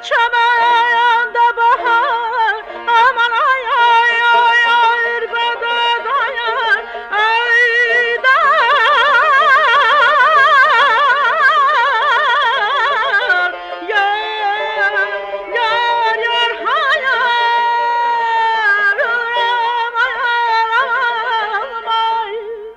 çəməndə bahar, aman ay ay ay ay, ürbədə dayar, ayda yar, yar, yar, hayar, aman ay.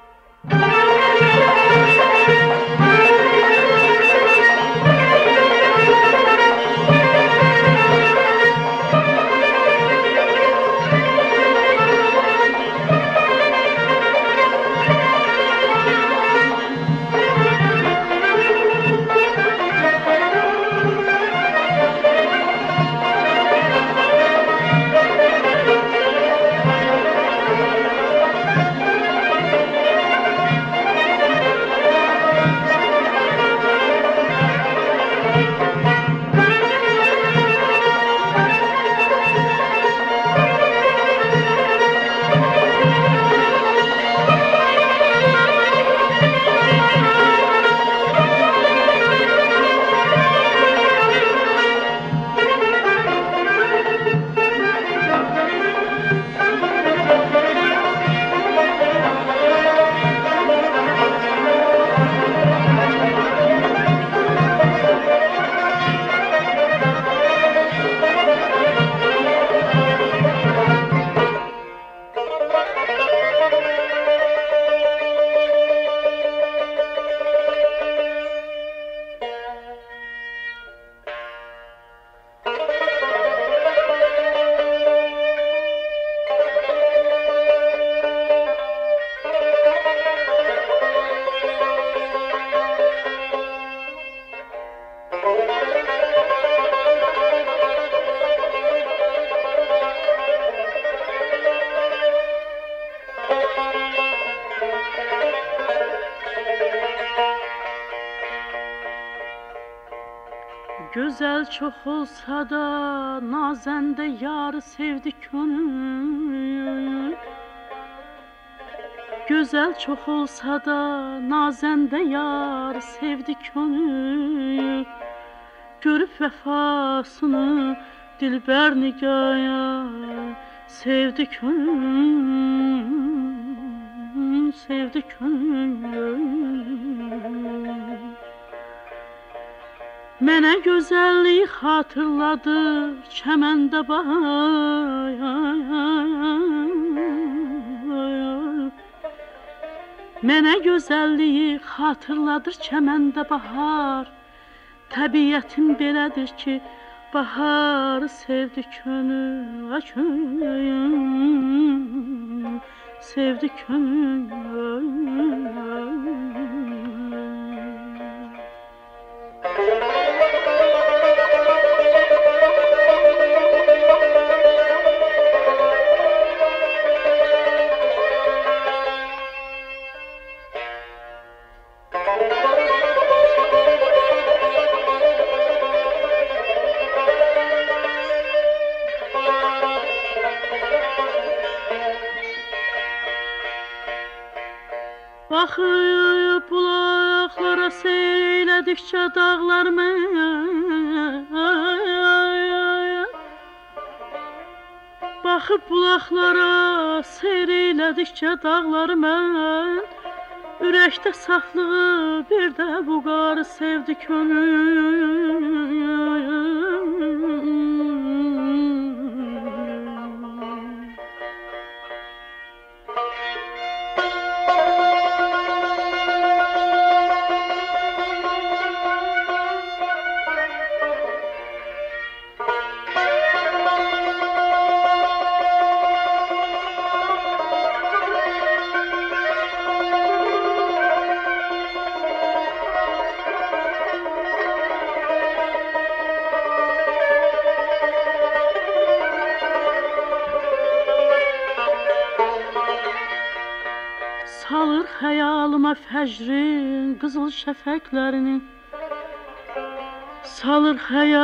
Güzel çok olsa da nazende yarı sevdi könül. Güzel çok olsa da nazende yar sevdi könül. Görüp vefasını dilber nigaya sevdi könül, sevdi könül. Mənə gözəlliyi xatırladır çəməndə bahar. Mənə gözəlliyi xatırladır çəməndə bahar. Təbiətim belədir ki, baharı sevdi könül, könül, sevdi könül. Baxıb bulaqlara seyrədikcə dağlar mən. Baxıb bulaqlara seyrədikcə dağlar mən. Ürəkdə saflığı bir də bu qarı sevdi könül. Salır xəyalıma fəcrin qızıl şəfəqlərini. Salır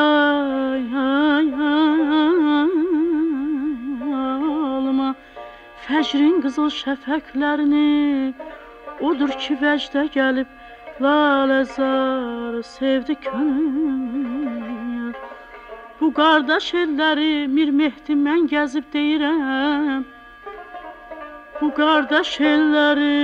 xəyalıma fəcrin qızıl şəfəqlərini. Odur ki vəcdə gəlib laləzar sevdi könül. Bu qardaş elləri Mir Mehdi mən gəzib deyirəm. Bu qardaş elləri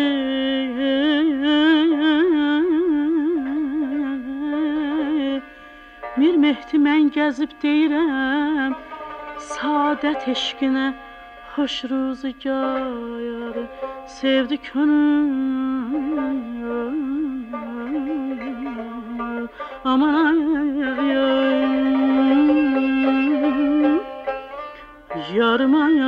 Mir Mehdi mən gəzib deyirəm. Saadət eşqinə xoş ruzigarı sevdi könül. Aman ay ay ay yarım ay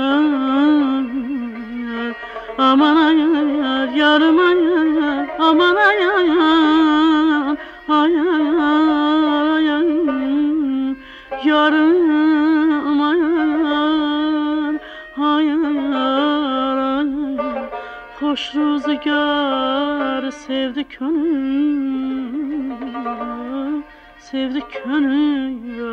ay aman ay ay yarım ay ay aman ay ay ay ay yarım ay ay ay hoş rüzgar sevdi könül sevdi könül.